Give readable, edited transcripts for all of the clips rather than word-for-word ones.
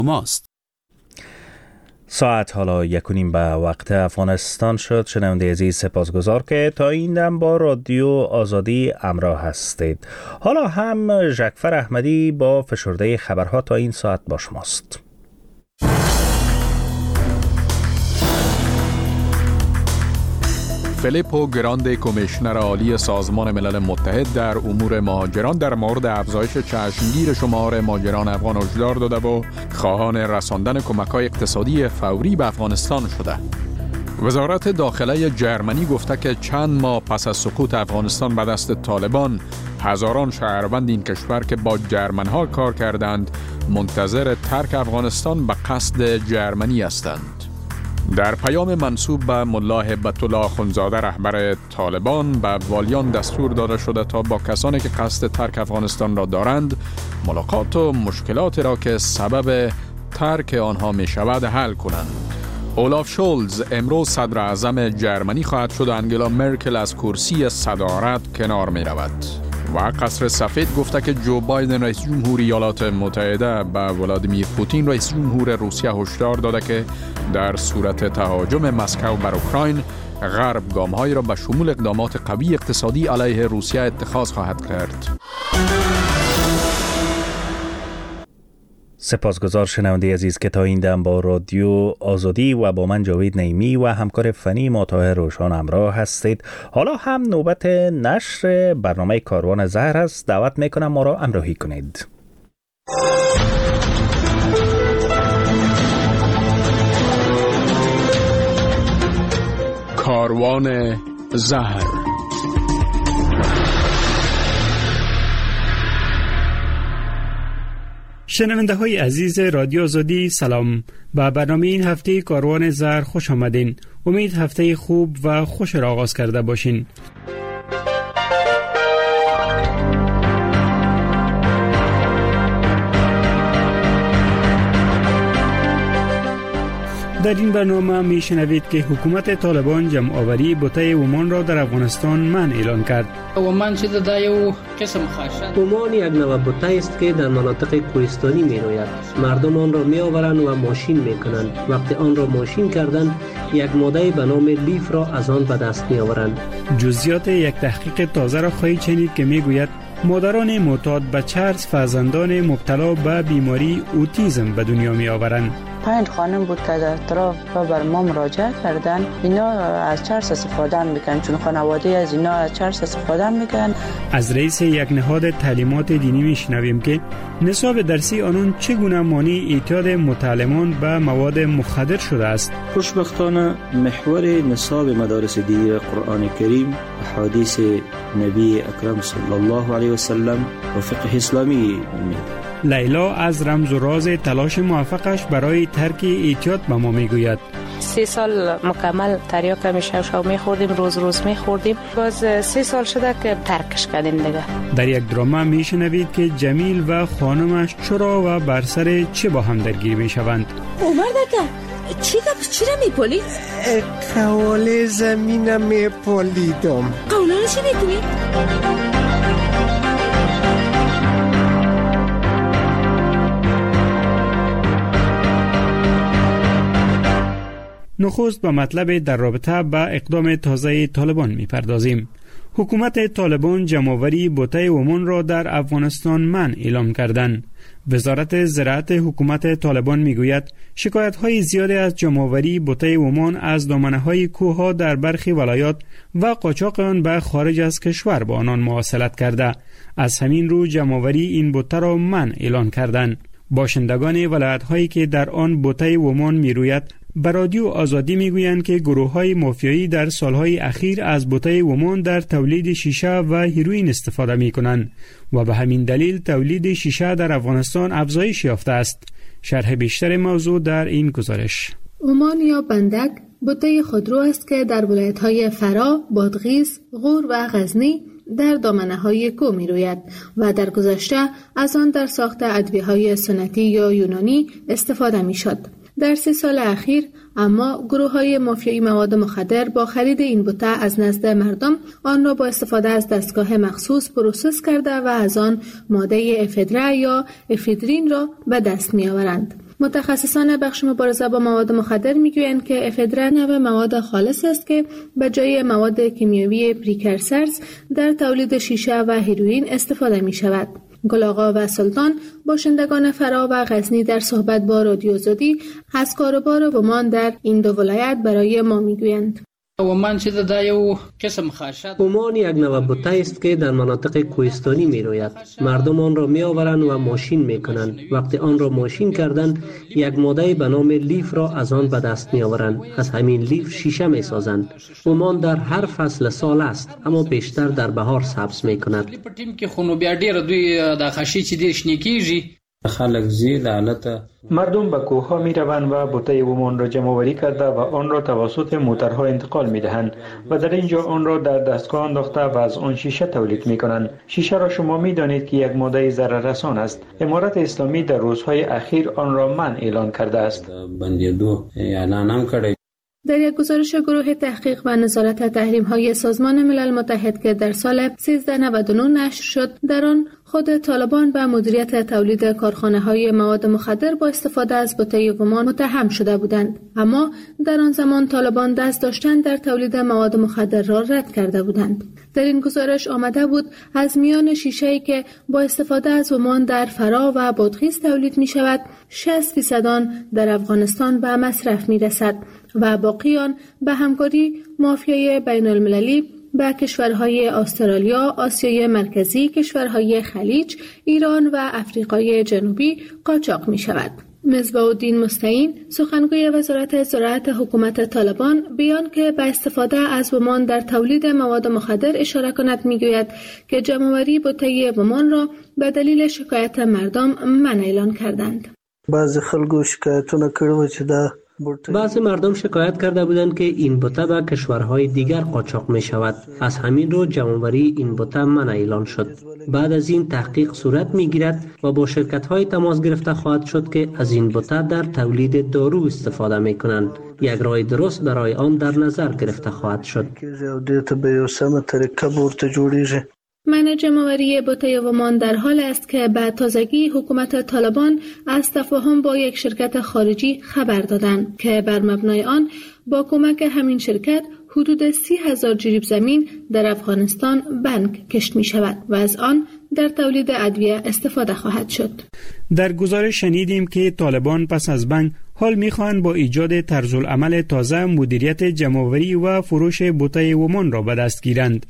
ماست. ساعت حالا 1:30 به وقت افغانستان شد. شنونده عزیز سپاسگزار که تا این دم با رادیو آزادی همراه هستید. حالا هم ژکفر احمدی با فشرده خبرها تا این ساعت با شماست. فیلیپو گراندی کمیشنر عالی سازمان ملل متحد در امور مهاجران در مورد افزایش چشمگیر شمار مهاجران افغان هشدار داده و خواهان رساندن کمک‌های اقتصادی فوری به افغانستان شده. وزارت داخله جرمنی گفته که چند ماه پس از سقوط افغانستان به دست طالبان، هزاران شهروند این کشور که با جرمن‌ها کار کردند منتظر ترک افغانستان به قصد جرمنی هستند. در پیام منسوب به ملا هبت الله اخندزاده رهبر طالبان به والیان دستور داده شده تا با کسانی که قصد ترک افغانستان را دارند ملاقات و مشکلات را که سبب ترک آنها می شود حل کنند. اولاف شولز امروز صدر اعظم جرمنی خواهد شد. انگلا مرکل از کرسی صدارت کنار می رود و قصر سفید گفته که جو بایدن رئیس جمهور ایالات متحده به ولادیمیر پوتین رئیس جمهور روسیه هشدار داده که در صورت تهاجم مسکو بر اوکراین غرب گام‌هایی را به شمول اقدامات قوی اقتصادی علیه روسیه اتخاذ خواهد کرد. سپاسگزار شنونده عزیز که تا این دم با رادیو آزادی و با من جاوید نعیمی و همکار فنی ما طاهر روشان همراه هستید. حالا هم نوبت نشر برنامه کاروان زهر است. دعوت میکنم ما را همراهی کنید. کاروان زهر. شنونده های عزیز رادیو آزادی سلام. با برنامه این هفته کاروان زهر خوش آمدین. امید هفته خوب و خوش را آغاز کرده باشین. در این برنامه می شنوید که حکومت طالبان جمع‌آوری بوته اومان را در افغانستان منع اعلان کرد. اومان چیز دایو قسم خاصه. اومان یک نوع بوته است که در مناطق کوهستانی می روید. مردم آن را می آورند و ماشین می کنند. وقتی آن را ماشین کردند، یک ماده به نام لیف را از آن به دست می آورند. جزئیات یک تحقیق تازه را خواهید شنید که می گوید مادران معتاد به چرس فرزندان مبتلا به بیماری اوتیسم به دنیا می آورند. 5 خانم بود که در اطراف بر ما مراجعه کردن. اینا از چرس استفاده میکنن، چون خانواده از اینا از چرس استفاده میکنن. از رئیس یک نهاد تعلیمات دینی میشنویم که نصاب درسی آنون چگونه مانع اعتیاد متعلمان به مواد مخدر شده است. خوشبختانه محور نصاب مدارس دینی قرآن کریم، احادیث نبی اکرم صلی الله علیه و سلم و فقه اسلامی لیلا از رمز و راز تلاش موفقش برای ترک اعتیاد به ما میگوید. 3 سال مکمل تریاک میشو میخوردیم، روز میخوردیم. باز 3 سال شده که ترکش کردیم دیگه. در یک درام میشنوید که جمیل و خانمش چرا و بر سر چه با هم درگیر میشوند. عمر دکه چی را میپولی؟ قوال زمینم میپولیدم. قولا چی میکنی؟ نخست به مطلب در رابطه با اقدام تازه طالبان میپردازیم. حکومت طالبان جمع‌آوری بوته اومان را در افغانستان منع اعلام کردند. وزارت زراعت حکومت طالبان میگوید شکایت‌های زیادی از جمع‌آوری بوته اومان از دامنه‌های کوه‌ها در برخی ولایات و قاچاق آن به خارج از کشور با آنان مواصلت کرده. از همین رو جمع‌آوری این بوته را منع اعلان کردند. باشندگان ولایت‌هایی که در آن بوته اومان میروید به رادیو آزادی میگویند که گروه‌های مافیایی در سالهای اخیر از بوته اومان در تولید شیشه و هیروئین استفاده می‌کنند و به همین دلیل تولید شیشه در افغانستان افزایش یافته است. شرح بیشتر موضوع در این گزارش. اومان یا بندک بوته خودرو است که در ولایت‌های فرا، بادغیس، غور و غزنی در دامنه‌های کوه می‌روید و در گذشته از آن در ساخت ادویه‌های سنتی یا یونانی استفاده می‌شد. در 3 سال اخیر اما گروه‌های مافیایی مواد مخدر با خرید این بوته از نزد مردم آن را با استفاده از دستگاه مخصوص پروسس کرده و از آن ماده افدرا یا افیدرین را به دست می‌آورند. متخصصان بخش مبارزه با مواد مخدر میگویند که افدرین نوع مواد خالص است که به جای مواد کیمیاوی پریکرسرز در تولید شیشه و هیروئین استفاده می شود. گل و سلطان باشندگان فرا و غزنی در صحبت با رادیو آزادی از کاروبار ومان در این دو ولایت برای ما میگویند. ومان چې دا یو قسم خاشات ومان یک نوع بوته است که در مناطق کوهستانی می روید. مردم آن را می آورند و ماشین می کنند. وقتی آن را ماشین کردند یک ماده به نام لیف را از آن به دست می آورند. از همین لیف شیشه می سازند. ومان در هر فصل سال است اما بیشتر در بهار سبز می کند. په ټیم کې خو نو بیا ډیر دوی د خاشي چې ډیر شنه کیږي. خلق زیر حالت مردم به کوه‌ها می‌روند و بوته ومان را جمع‌آوری کرده و آن را توسط موتورها انتقال می‌دهند و در اینجا آن را در دستگاه انداخته و از آن شیشه تولید می‌کنند. شیشه را شما می‌دانید که یک ماده ضرررسان است. امارت اسلامی در روزهای اخیر آن را منع اعلان کرده است. بندیدو اعلان هم کرده. در یک گزارش گروه تحقیق و نظارت تحریم‌های سازمان ملل متحد که در سال 1399 نشر شد، در آن خود طالبان به مدیریت تولید کارخانه‌های مواد مخدر با استفاده از بوته ومان متهم شده بودند، اما در آن زمان طالبان دست داشتن در تولید مواد مخدر را رد کرده بودند. در این گزارش آمده بود از میان شیشه‌ای که با استفاده از ومان در فرا و بادغیس تولید می شود 60% آن در افغانستان به مصرف می رسد و باقی آن به همکاری مافیای بین المللی به کشورهای استرالیا، آسیای مرکزی، کشورهای خلیج، ایران و افریقای جنوبی قاچاق می شود. مصباح الدین مستعین، سخنگوی وزارت زراعت حکومت طالبان، بیان که به استفاده از ومان در تولید مواد مخدر اشاره کند میگوید که جمع‌آوری بوته ومان را به دلیل شکایت مردم منع اعلان کردند. بعضی مردم شکایت کرده بودند که این بوته به کشورهای دیگر قاچاق می شود. از همین رو جمع‌آوری این بوته منع اعلان شد. بعد از این تحقیق صورت می گیرد و با شرکت های تماس گرفته خواهد شد که از این بوته در تولید دارو استفاده می کنند. یک راه درست برای آن در نظر گرفته خواهد شد. منع جمع‌آوری بوته ومان در حال است که به تازگی حکومت طالبان از تفاهم با یک شرکت خارجی خبر دادند که بر مبنای آن با کمک همین شرکت حدود 30,000 جریب زمین در افغانستان بنگ کشت می شود و از آن در تولید ادویه استفاده خواهد شد. در گزارش شنیدیم که طالبان پس از بنگ حال می‌خواهند با ایجاد طرزالعمل تازه مدیریت جمع‌آوری و فروش بوته ومان را به دست گیرند.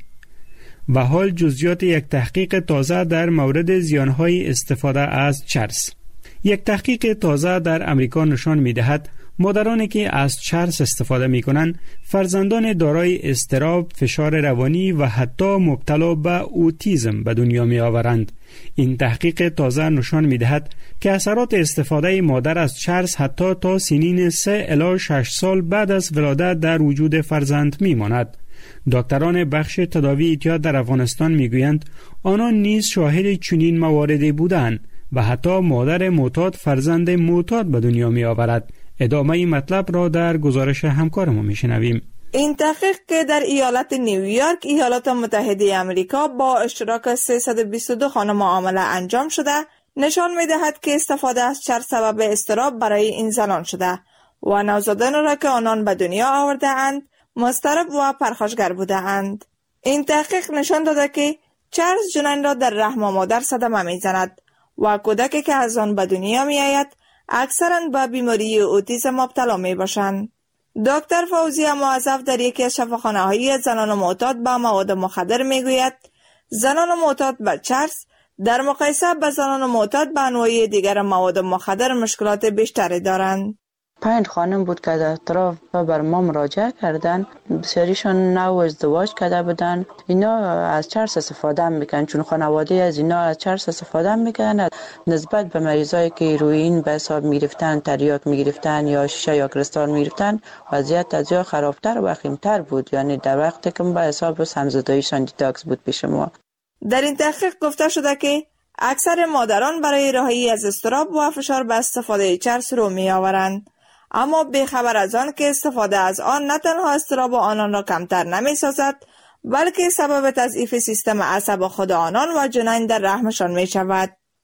و حال جزئیات یک تحقیق تازه در مورد زیانهای استفاده از چرس. یک تحقیق تازه در امریکا نشان می‌دهد مادرانی که از چرس استفاده می‌کنند فرزندان دارای اضطراب، فشار روانی و حتی مبتلا به اوتیسم به دنیا می‌آورند. این تحقیق تازه نشان می‌دهد که اثرات استفاده مادر از چرس حتی تا سنین 3 الی 6 سال بعد از ولادت در وجود فرزند می‌ماند. دکتران بخش تداوی اعتیاد در افغانستان میگویند آنان نیز شاهد چنین مواردی بودند و حتی مادر معتاد فرزند معتاد به دنیا می آورد. ادامه این مطلب را در گزارش همکارمون میشنویم. این تحقیق که در ایالت نیویورک، ایالات متحده آمریکا با اشتراک 322 خانه معامله انجام شده، نشان می‌دهد که استفاده از چرس سبب اضطراب برای این زنان شده و نوزادان را که آنان به دنیا آورده اند مضطرب و پرخاشگر بوده اند. این تحقیق نشان داده که چرس جنین را در رحم مادر صدمه می زند و کودکی که از آن به دنیا می آید اکثراً به بیماری اوتیسم مبتلا می باشند. دکتر فوزیه موظف در یکی از شفاخانه‌های زنان معتاد به مواد مخدر می گوید زنان معتاد به چرس در مقایسه به زنان معتاد به انواع دیگر مواد مخدر مشکلات بیشتری دارند. 5 خانم بود که در اطراف بر ما مراجعه کردن، بسیاریشان نو ازدواج کرده بودن. اینا از چرس استفاده میکنن، چون خانواده از اینا از چرس استفاده میکنن. نسبت به مریضایی که هیروئین به حساب میگرفتن، تریاک میگرفتن یا شیشه یا کریستال میگرفتن، وضعیت از یا خرابتر و وخیمتر بود. یعنی در وقتی که به حساب سمزداییشان دیتاکس بود پیش ما. در این تحقیق گفته شده که اکثر مادران برای رهایی از اضطراب و فشار به استفاده چرس رو میآورند، اما بی‌خبر از آن که استفاده از آن نه تنها اضطراب آنان را کمتر نمی‌سازد، بلکه سبب تضعیف سیستم عصب خود آنان و جنین در رحمشان می شود.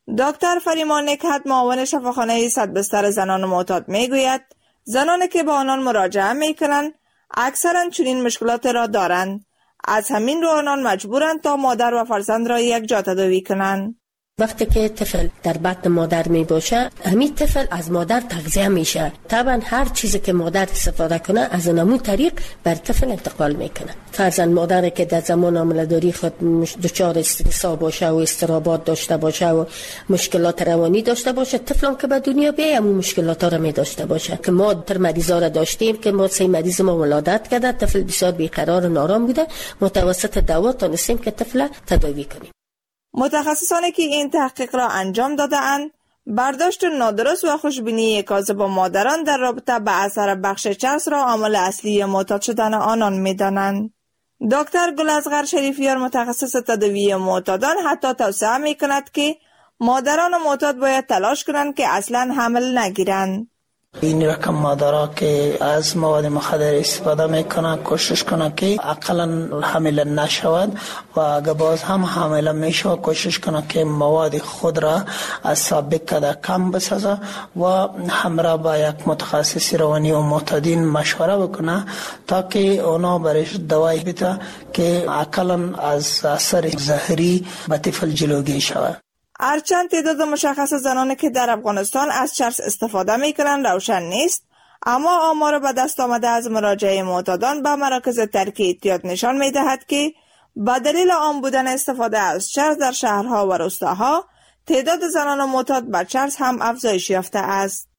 دکتر فریمان نکهت معاون شفاخانه 100 بستر زنان معتاد میگوید زنانی که با آنان مراجعه میکنند اکثرا چنین مشکلات را دارند. از همین رو آنان مجبورند تا مادر و فرزند را یک جا تداوی کنند. وقتی که طفل در بطن مادر می باشه همین طفل از مادر تغذیه میشه. طبعا هر چیزی که مادر استفاده کنه از همون طریق بر طفل انتقال میکنه. فرزند مادر که در زمان حامله‌داری خود دچار استرس باشه و اضطرابات داشته باشه و مشکلات روانی داشته باشه، طفلم که به دنیا بیاد همون مشکلات را می داشته باشه. که ما در مریضا را داشتیم که ما 3 مریض ما ولادت کرده، طفل بسیار بیقرار و نارام بوده، متوسط دوا تونستیم که طفل تداوی کنیم. متخصصانی که این تحقیق را انجام داده‌اند برداشت نادرست و خوشبینی کاذب با مادران در رابطه به اثر بخش چرس را عامل اصلی معتاد شدن آنان می‌دانند. دکتر گل‌اصغر شریفیار متخصص تداوی معتادان حتی توصیه می‌کند که مادران معتاد باید تلاش کنند که اصلاً حمل نگیرند. این رقم مادرها که از مواد مخدر استفاده میکنن کوشش کنن که اقلا حامل نشود و اگر باز هم حامل میشه کوشش کنن که مواد خود را از سابق کده کم بسازه و همراه با یک متخصص روانی و معتادین مشوره بکنه تا که اونا برش دوای بده که اقلا از اثر زهری به طفل جلوگیری شود. هرچند تعداد مشخص زنانی که در افغانستان از چرس استفاده میکنند روشن نیست، اما آمار به دست آمده از مراجعه معتادان به مراکز ترک اعتیاد نشان میدهد که به دلیل عام بودن استفاده از چرس در شهرها و روستاها تعداد زنان معتاد به چرس هم افزایش یافته است.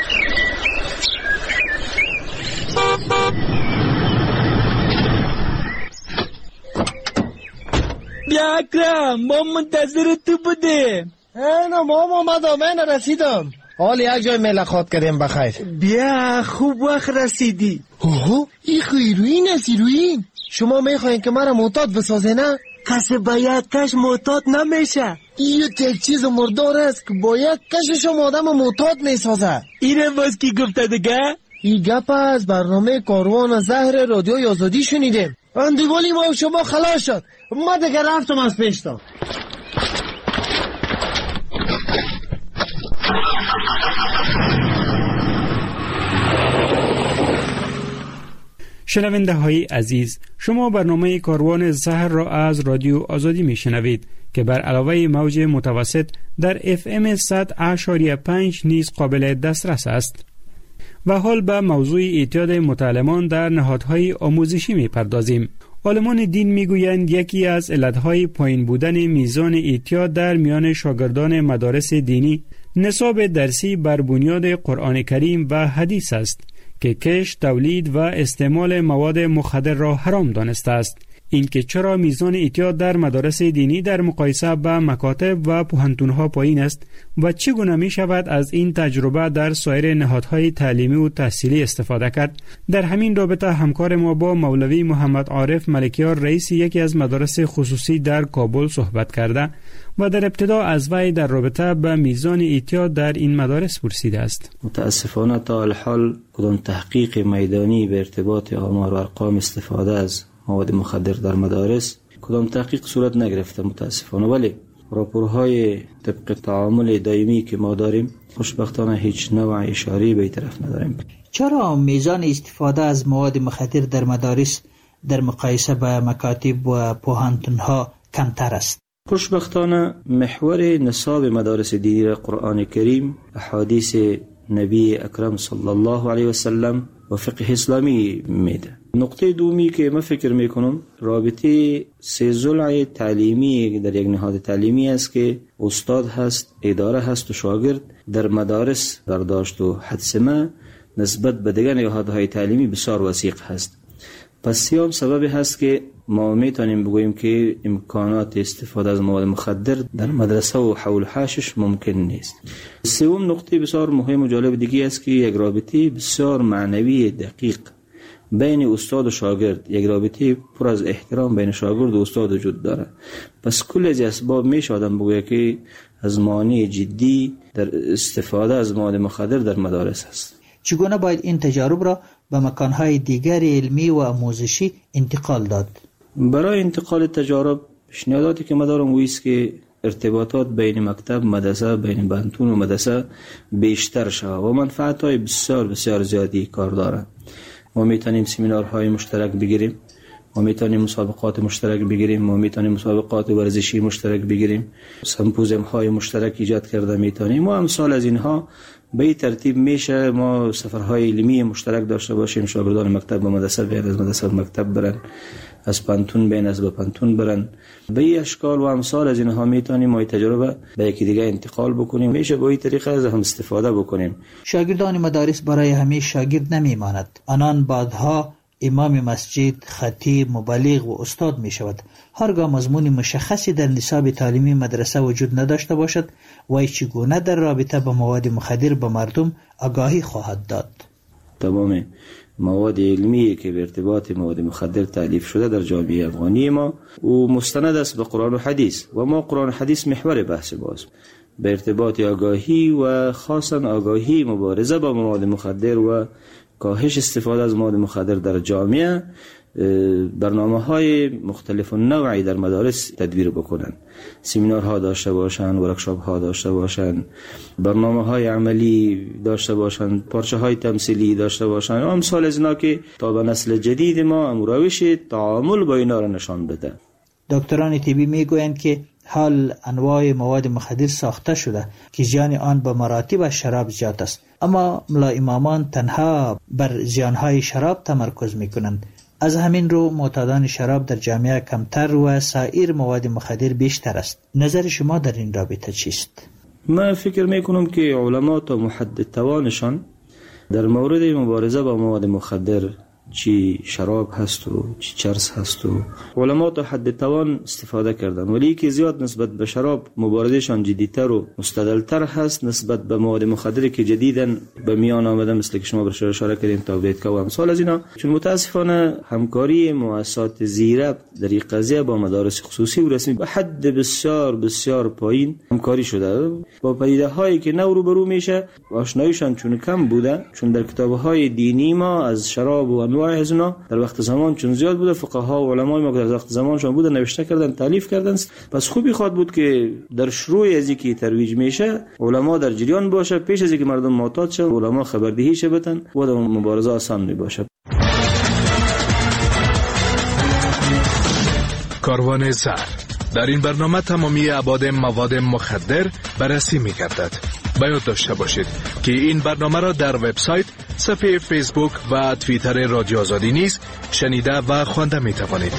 بیا اکرم، ما منتظر تو بودیم. اینا ما آمدم، من رسیدم. حال یک جای ملاقات کردیم بخیر. بیا خوب وقت رسیدی. اوه این هیروئین است. هیروئین شما میخواین که مرا معتاد بسازه نه؟ کسی با یک کش معتاد نمیشه. این یک چیز مردار است که با یک کشش آدم معتاد میسازه. اینم باز کی گفته دیگه؟ این گپ از برنامه کاروان زهر رادیوی آزادی شنیدیم. اندیوالی ما و شما خلاص شد. ما دیگه رفتم از پیشتا. شنونده های عزیز، شما برنامه کاروان زهر را از رادیو آزادی می شنوید که بر علاوه موج متوسط در FM 100.5 نیز قابل دسترس است. و حال به موضوع اعتیاد متعلمان در نهادهای آموزشی می پردازیم. عالمان دین می گویند یکی از علتهای پایین بودن میزان اعتیاد در میان شاگردان مدارس دینی نصاب درسی بر بنیاد قرآن کریم و حدیث است که کشت، تولید و استعمال مواد مخدر را حرام دانسته است. اینکه چرا میزان اعتیاد در مدارس دینی در مقایسه با مکاتب و پوهنتون‌ها پایین است و چگونه می شود از این تجربه در سایر نهادهای تعلیمی و تحصیلی استفاده کرد؟ در همین رابطه همکار ما با مولوی محمد عارف ملکیار رئیس یکی از مدارس خصوصی در کابل صحبت کرده و در ابتدا از وی در رابطه با میزان اعتیاد در این مدارس پرسیده است. متاسفانه تا الحال کدام تحقیق میدانی به ارتباط آمار و ارقام استفاده از مواد مخدر در مدارس کدام تحقیق صورت نگرفته متاسفانه، ولی راپورهای طبق تعامل دائمی که ما داریم خوشبختانه هیچ نوع اشاره به این طرف نداریم. چرا میزان استفاده از مواد مخدر در مدارس در مقایسه با مکاتب و پوهنتون‌ها کمتر است؟ خوشبختانه محور نصاب مدارس دینی را قرآن کریم، احادیث نبی اکرم صلی الله علیه و سلم و فقه اسلامی میده. نقطه دومی که من فکر میکنم رابطه سه ضلع تعلیمی در یک نهاد تعلیمی است که استاد هست، اداره هست و شاگرد در مدارس برداشت و حدس ما نسبت به دیگر نهادهای تعلیمی بسیار وثیق هست. پس سیام سبب هست که ما میتونیم بگوییم که امکانات استفاده از مواد مخدر در مدرسه و حول حاشش ممکن نیست. سوم نقطه بسیار مهم و جالب دیگه است که یک رابطه بسیار معنوی دقیق بین استاد و شاگرد، یک رابطه پر از احترام بین شاگرد و استاد وجود داره. پس کل از اسباب میشه آدم بگوید که از مانع جدی در استفاده از مواد مخدر در مدارس است. چگونه باید این تجارب را به مکانهای دیگر علمی و آموزشی انتقال داد؟ برای انتقال تجارب پیشنهاداتی که ما دارم است که ارتباطات بین مکتب مدرسه، بین بنتون و مدرسه بیشتر شود و منفعت‌های بسیار بسیار زیادی کار دارد. ما میتونیم سمینارهای مشترک بگیریم، ما میتونیم مسابقات مشترک بگیریم، ما میتونیم مسابقات ورزشی مشترک بگیریم، سمپوزیوم های مشترک ایجاد کرده میتونیم و امثال از اینها. به این ترتیب میشه ما سفرهای علمی مشترک داشته باشیم، شاگردان مکتب به مدرسه بیان، از مدرسه به مکتب برن، از پانتون بیان از به پانتون برن. به این اشکال و امثال از اینها میتونیم ما تجربه به یکی دیگه انتقال بکنیم، میشه با این طریقه از هم استفاده بکنیم. شاگردان مدارس برای همه شاگرد نمیماند، آنان بعدها امام مسجد، خطیب، مبلغ و استاد می شود. هرگاه مضمون مشخصی در نصاب تعلیمی مدرسه وجود نداشته باشد، وی چگونه در رابطه با مواد مخدر به مردم آگاهی خواهد داد؟ تمام مواد علمی که به ارتباط مواد مخدر تألیف شده در جامعه افغانی ما و مستند است به قرآن و حدیث و ما قرآن و حدیث محور بحث باز به ارتباط آگاهی و خاصا آگاهی مبارزه با مواد مخدر و کاهش استفاده از مواد مخدر در جامعه برنامه‌های مختلف و نوعی در مدارس تدویر بکنن، سمینارها داشته باشن، ورکشاپ‌ها داشته باشن، برنامه‌های عملی داشته باشن، پارچه‌های تمثیلی داشته باشن و امثال از اینا که تا به نسل جدید ما روش تعامل با اینا را نشان بده. دکتران طبی میگویند که حال انواع مواد مخدر ساخته شده که زیان آن به مراتب از شراب زیاد است، اما ملا امامان تنها بر زیانهای شراب تمرکز میکنند. از همین رو معتادان شراب در جامعه کمتر و سایر مواد مخدر بیشتر است. نظر شما در این رابطه چیست؟ من فکر میکنم که علما تا محدد توانشان در مورد مبارزه با مواد مخدر، چی شراب هست و چی چرس هست و علما تا حد توان استفاده کردن، ولی که زیاد نسبت به شراب مبارزهشان جدیتر و مستدلتر هست نسبت به مواد مخدری که جدیدن به میان آمده، مثل که شما برش اشاره کردین تابعیت‌ها و امثال از اینا. چون متاسفانه همکاری مؤسسات زیرب در این قضیه با مدارس خصوصی و رسمی به حد بسیار بسیار پایین همکاری شده. با پدیده‌هایی که نو روبرو میشه آشناییشان چون کم بوده، چون در کتاب‌های دینی ما از شراب و از اونا در وقت زمان چون زیاد بوده، فقها و علمای ما که در وقت زمانشان بوده نوشته کردن، تالیف کردن. پس خوبی خواد بود که در شروع از اینکه ترویج میشه علما در جریان باشه، پیش از اینکه مردم معتاد شن علما خبردهی شه بتن و در مبارزه آسان می باشه. کاروان زهر در این برنامه تمامی ابعاد مواد مخدر بررسی می‌گردد. باید داشته باشید که این برنامه را در وبسایت، صفحه فیسبوک و توییتر رادیو آزادی نیز شنیده و خوانده می توانید.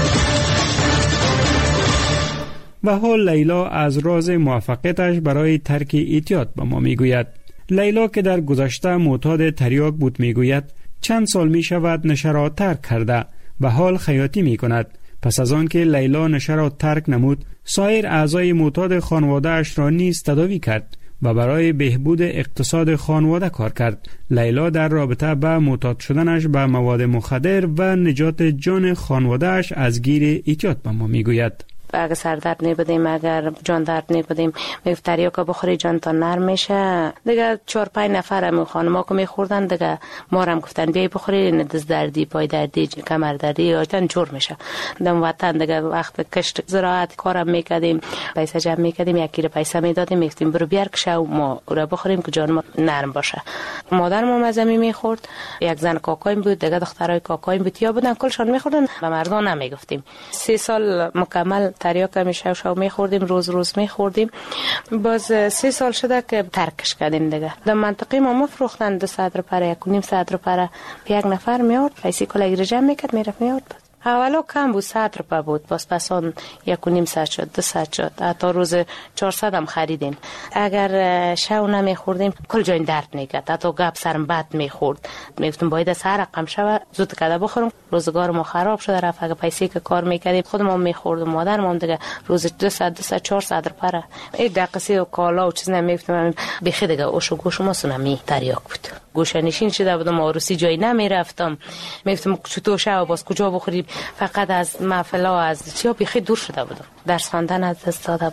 و حال لیلا از راز موفقیتش برای ترک اعتیاد به ما می گوید. لیلا که در گذشته معتاد تریاک بود می گوید چند سال می شود نشه را ترک کرده و حال خیاطی می کند. پس از آن که لیلا نشه را ترک نمود، سایر اعضای معتاد خانواده اش را نیز تداوی کرد و برای بهبود اقتصاد خانواده کار کرد. لیلا در رابطه با معتاد شدنش به مواد مخدر و نجات جان خانواده‌اش از گیر اعتیاد به ما میگوید. اگه سردرد نبودیم، اگر جان درد نبودیم، میگفت تریاکا بخوری جانتان نرم میشه. دیگه 4-5 نفر هم خانما که میخوردن دیگه ما هم گفتن بیای بخوری، دست دردی، پای دردی، کمر دردی یا جان جور میشه. دم وطن دیگه وقت کشت زراعت کارم میکردیم، پیسه جمع میکردیم، 1 کیلو پیسه میدادیم، میگفتیم برو بیار که ما رو بخوریم که جان ما نرم باشه. مادرم مزمی میخورد، یک زن کاکایم بود، دیگه دخترای کاکایم بود یا بودن کلشان میخوردن، به مردان نمیگفتیم. 3 سال مکمل تریاک میشه شو میخوردیم، روز میخوردیم. باز 3 سال شده که ترکش کردیم دیگه. در منطقه ما مفروختن 200 روپیه، 1.5 روپیه یک نفر میاد، پیسه کلا جمع میکرد میرفت میاد. اولا کم بود، 100 روپیه بود، باز پسان 1.5 شد، 200 شد، حتی روز 400 هم خریدیم. اگر شو نمیخوردیم کل جای درد میکرد، حتی گپ سرم بد میخورد. میگفتم باید از هر رقم شوه زود کده بخورم. روزگار ما خراب شده رفت. اگه پیسه که کار میکردیم خودمون میخوردم، مادرم دیگه روز 200 400 روپیه این دقیقه و کالا و چیز نمیگفتم. بخی دیگه اوش و گوش ما سونمی تریاک بود. گوشه نشین شده بودم، عروسی جایی نمیرفتم. میگفتم چطور شو باز کجا بخوریم، فقط از محفلا از چیا بخی دور شده بودم. درس خواندن از دست داده بودم.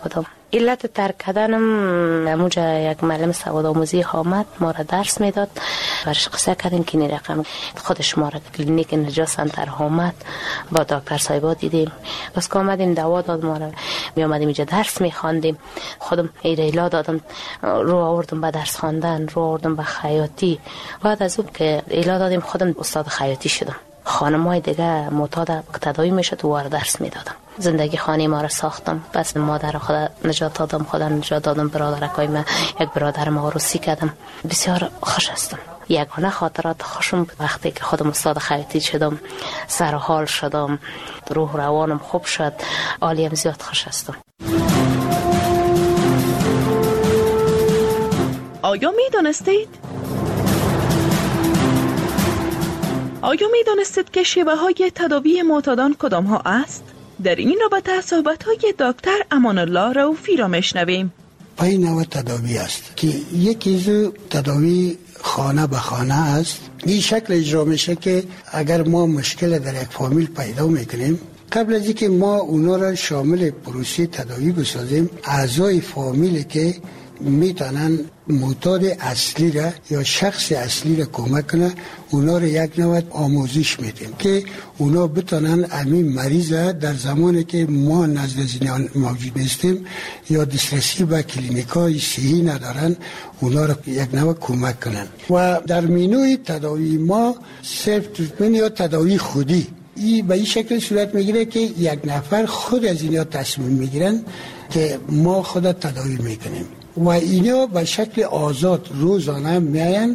علت ترک کردنم موجه یک معلم سواد آموزی آمد ما را درس میداد. برش قصه کردیم که این رقم خودش ما را کلینیک نجات سنتر آمد با دکتر صاحبا دیدیم. بس که آمدیم دوا داد ما را، می آمدیم اینجا درس می خواندیم. خودم ایلا دادم رو آوردم به درس خواندن، رو آوردم به خیاطی. بعد از اون که ایلا دادیم خودم استاد خیاطی شدم. خانم‌های دیگه معتاد تداوی میشد و درس میدادم. زندگی خانه ما را ساختم. پس مادر خدا نجات دادم، خدا نجات دادم. برادرکای من، یک برادر ما عروسی کردم. بسیار خوش هستم. یگانه خاطرات خوشم وقتی که خودم استاد خیاطی شدم، سر و حال شدم، روح روانم خوب شد، عالیم زیاد خوش هستم. آیا می دانستید که شیوه های تداوی معتادان کدام ها است؟ در این رابطه صحبت های دکتر امان الله رؤوفی را میشنویم. 5 نوع تداوی است که یکی تداوی خانه به خانه است. این شکل اجرا میشه که اگر ما مشکل در یک فامیل پیدا میکنیم، قبل از اینکه ما اونا را شامل پروسه تداوی بسازیم، اعضای فامیل که میتونن معتاد اصلی را یا شخص اصلی را کمک کنه، اونا را یک نوع آموزش میدیم که اونا بتونن همین مریض در زمانی که ما نزد زینان موجود نیستیم یا دسترسی به کلینیکای صحی ندارن، اونا را یک نوع کمک کنن. و در مینوی تداوی ما سلف تریتمنت یا تداوی خودی این به این شکل صورت میگیره که یک نفر خود از اینا تصمیم میگیرن که ما خود تداوی میکنیم و اینا به شکل آزاد روزانه میاین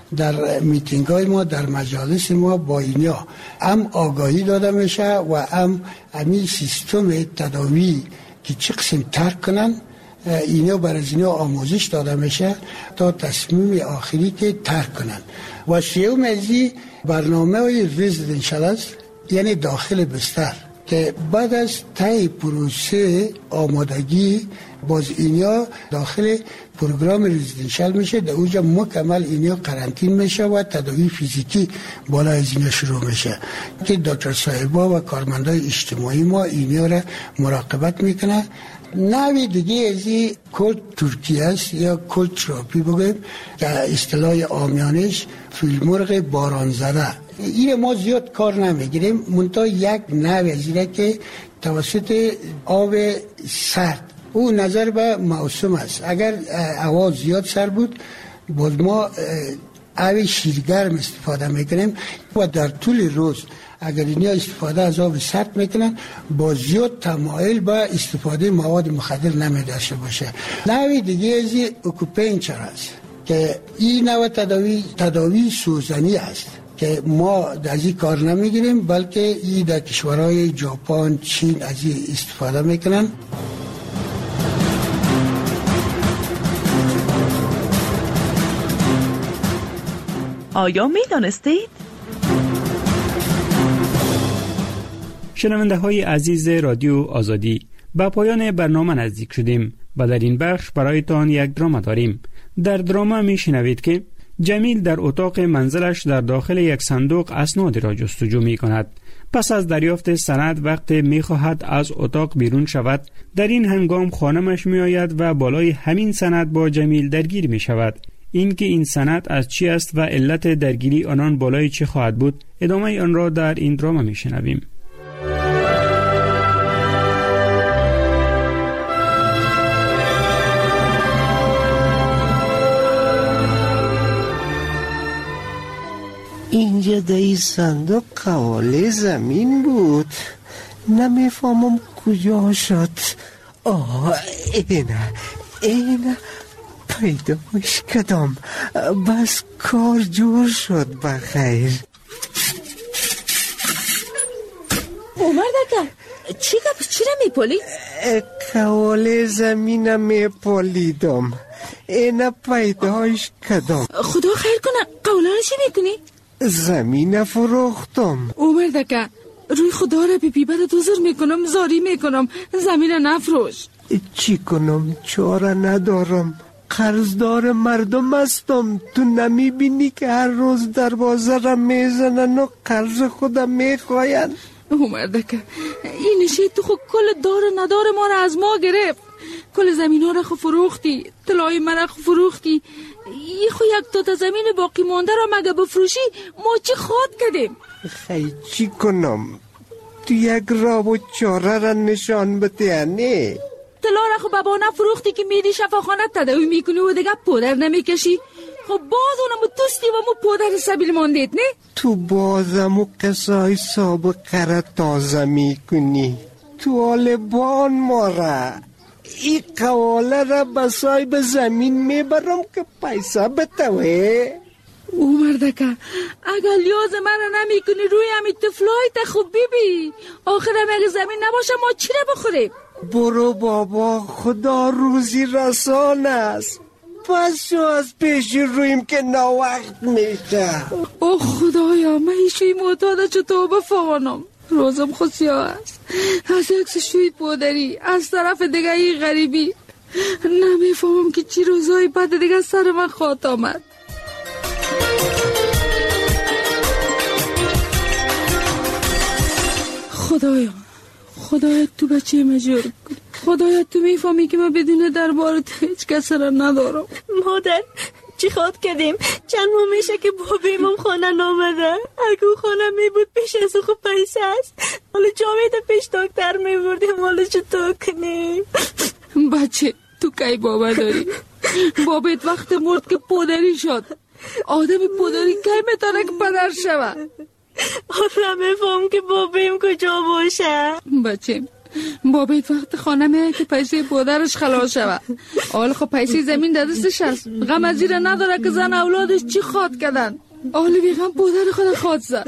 در میتینگ های ما، در مجالس ما. با اینا هم آگاهی داده میشه و هم همین سیستم تداوی که چه قسم ترک کنن، اینا برای اینا آموزش داده میشه تا تصمیم آخری که ترک کنن. و سیوم ازی برنامه های رزیدنشال است، یعنی داخل بستر، که بعد از طی پروسه آمادگی باز اینا داخل پروگرام رزیدنشال میشه. در اونجا مکمل اینا قرنطین میشه و تداوی فیزیکی بالا از اینا شروع میشه که دکتر صاحبا و کارمندای اجتماعی ما اینا را مراقبت میکنه. نوع دیگه از این کلد ترکی است یا کلد تراپی بگیم که اصطلاح عامیانش فیلمرغ باران زده. این ما زیاد کار نمیگیریم، منتها یک نوع از اینه که توسط آب سرد او نظر به موسم است. اگر هوا زیاد سرد بود باز ما آب شیرگرم استفاده میکنیم و در طول روز اگر اینا استفاده از آب سرد میکنن با زیاد تمایل به استفاده مواد مخدر نمیداشته باشه. نوع دیگه از اکوپنچر است که این نوع تداوی سوزنی است که ما از این کار نمیگیریم، بلکه این در کشورهای ژاپن، چین از این استفاده میکنن. آیا می دانستید؟ شنونده های عزیز رادیو آزادی، به پایان برنامه نزدیک شدیم و در این بخش برایتان یک دراما داریم. در دراما می شنوید که جمیل در اتاق منزلش در داخل یک صندوق اسنادی را جستجو می کند. پس از دریافت سند وقتی می خواهد از اتاق بیرون شود، در این هنگام خانمش می آید و بالای همین سند با جمیل درگیر می شود. اینکه این سند از چی است و علت درگیری آنان بالای چه خواهد بود، ادامه آن را در این دراما می شنویم. اینجا در این صندوق قواله زمین بود، نمیفهمم کجا شد. اینه پیداش کردم، بس کار جور شد بخیر. عمر دکم چی را میپولی؟ قواله زمین میپولیدم، اینه پیداش کردم. خدا خیر کنه، قواله را چی میکنی؟ زمین فروختم. عمر دکم روی خدا را بی برات عذر میکنم، زاری میکنم، زمین را نفروش. چی کنم؟ چاره ندارم، قرضدار مردم هستم. تو نمیبینی که هر روز دروازه را میزنن و قرض خودم میخواین؟ عمر دکه این شید تو خود کل دار ندار ما را از ما گرفت. کل زمین ها را خو فروختی، طلای من را خو فروختی. ای خو یک تا زمین باقی مانده را مگه بفروشی ما چی خواد کردیم؟ خیلی چی کنم؟ تو یک راه و چاره را نشان بده نه؟ طلا را خو بابا فروختی که میری شفاخانه تداوی میکنی و دیگه پودر نمیکشی. خب باز اونمو توستی و مو پودر سبیل ماندید نه؟ تو بازمو قصای سابقه را تازه میکنی. تو آلبان مارا ای قواله را بسای به زمین میبرم که پیسه بتوه. او مردکه اگر لیاز من را نمیکنی روی همی تفلای تا خوب بیبی. آخر اگه زمین نباشه ما چی را بخوریم؟ برو بابا، خدا روزی رسان است. پس شو از پیش رویم که ناوقت میشه. او خدایا من ایشوی معتاده چطور بفهمم؟ روزم خوصیا است. از یک شوی پودری از طرف دیگه ای غریبی. نمیفهمم که چی روزای بعد دیگه سر من خواهد آمد. خدایا تو بچه مجور کن. خدایا تو میفهمی که من بدون دربار تو هیچ کس را ندارم. مادر چی خواد کردیم؟ چند ماه میشه که بابیمم خانه نامده. اگه او خانه میبود پیش از او خوب پیسه است. حالا جاوید پیش دکتر میبردیم. حالا چطور کنیم؟ بچه تو کی باور داری؟ بابت وقت مرد که پدری شد. آدم پدری کی میتونه که پدر شود؟ حالا میفهم که بابیم کجا باشه. بچه بابت وقت خانه میه که پیسه پدرش خلاص شود. حالا خب پیسه زمین در دستش هست. غم از زیر نداره که زن اولادش چی خواد کردن. حالا بیغم پدر خود خواد زد.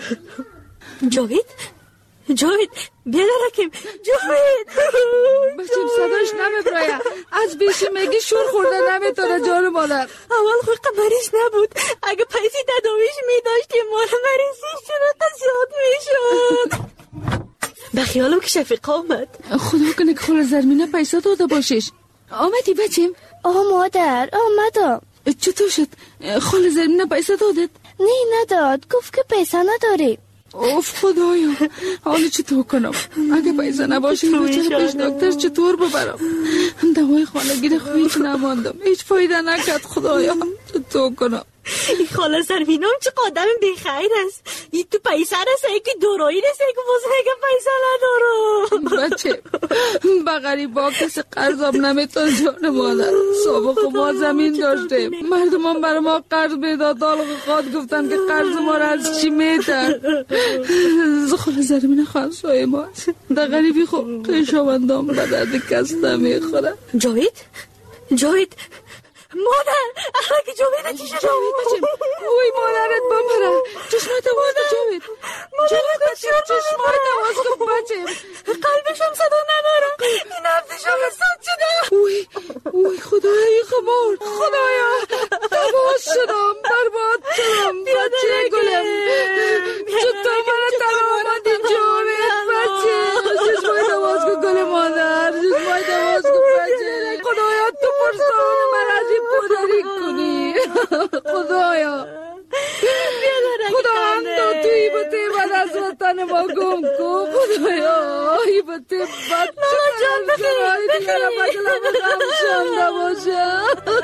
جاوید بیا درکیم. جاوید بچه صداش نمیبرایه. از بیشی میگی شور خورده نمیتونه جان مادر. اول خود قمریش نبود. اگه پیسی تداویش میداشتیم مال مریضیش چرا زیاد میشد. بخیالم که شفیقه آمد. خدا کنه که خال زرمینه پیسه داده باشش. آمدی بچیم؟ مادر آمدم. چطور شد؟ خال زرمینه پیسه دادت؟ نه نداد، گفت که پیسه نداری. اوف خدایا حالا چطور کنم؟ اگه پیسه نباشه بچه پیش دکتر چطور ببرم؟ دوای خانگی هیچ نماندم، هیچ فایده نکرد. خدایا چطور کنم؟ این خاله زرمینم چه قدم بیخیر است. این تو پیسه رسه که دورایی رسه که باز میگه پیسه ندارم. بچه بغری با کسی قرضم نمیتون جان مادر. سابق ما زمین داشتیم، مردمان برای ما قرض بیداد دالق خواد گفتن که قرض ما را از چی میتن. خاله زرمین خانسای ما در غریبی خوب قیشاوندام به درد کس نمیخوره. جاوید مادر احلا که جاوید چی شد؟ جاوید بچم اوی مادرت بمره. چشمای تواز کن جاوید. جاوید بچم چشمای تواز کن بچم. قلبشم صدا ندارم. این هفتشم سد شده. اوی خدایی خمار. خدایا تواز شدم برباد شدم. بچه گلم چطور من تنها آمدی جاوید بچه. چشمای تواز کن گل مادر. چشمای تواز کن بچه. خدایا تو پرسان من از این پدری کنی. خدایا خدا هم دا تو ایبته بد از وطن ما گم کن. خدایا ایبته بد چکر سرای دیگر بدلم غم شنده باشه.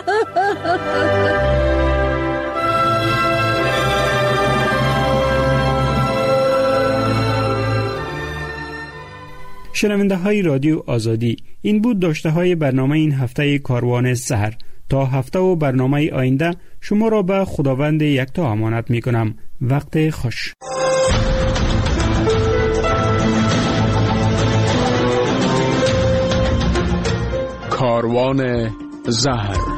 شنونده های رادیو آزادی، این بود داشته های برنامه این هفته کاروان سحر. تا هفته و برنامه آینده شما را به خداوند یکتا امانت می کنم. وقت خوش. کاروان سحر.